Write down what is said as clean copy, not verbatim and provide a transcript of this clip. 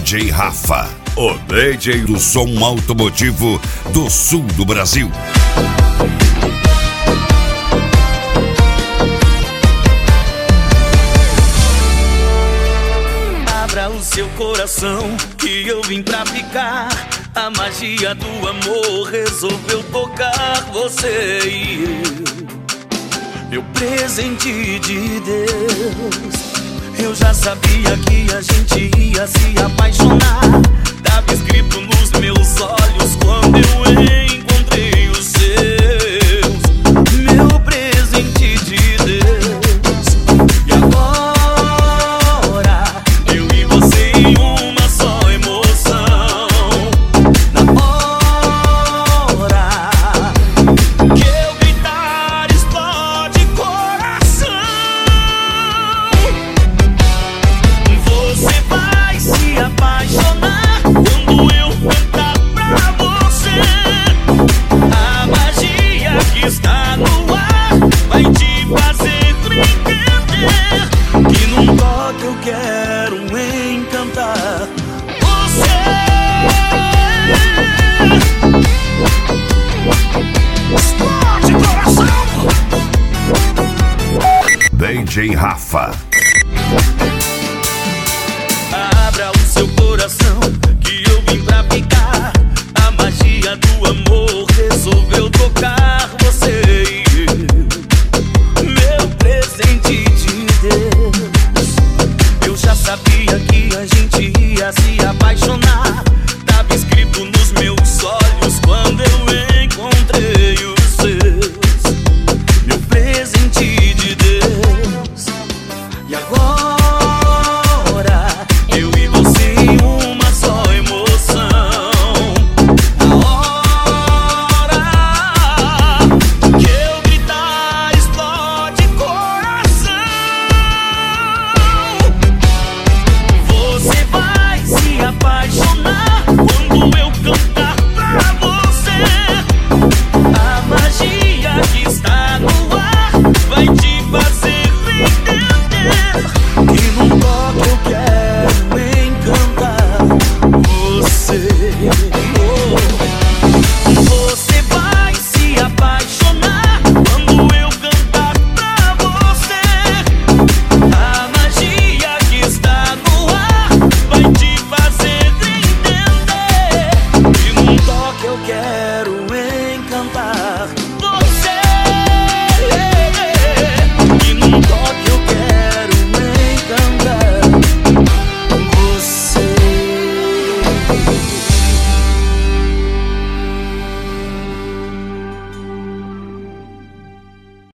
DJ Rafa, o DJ do som automotivo do sul do Brasil. Abra o seu coração que eu vim pra ficar. A magia do amor resolveu tocar você e eu. Meu presente de Deus. Eu já sabia que a gente ia se apaixonar. Tava escrito nos meus olhos quando eu encontrei os seus. Meu presente de Deus. E agora eu e você em uma só emoção. Na hora que eu gritar explode coração. Você vai se apaixonar quando eu cantar pra você. A magia que está no ar vai te fazer entender que num toque eu quero encantar você. Explode coração. DJ Rafa. Abra o seu coração que eu vim pra ficar. A magia do amor resolveu tocar você e eu. Meu presente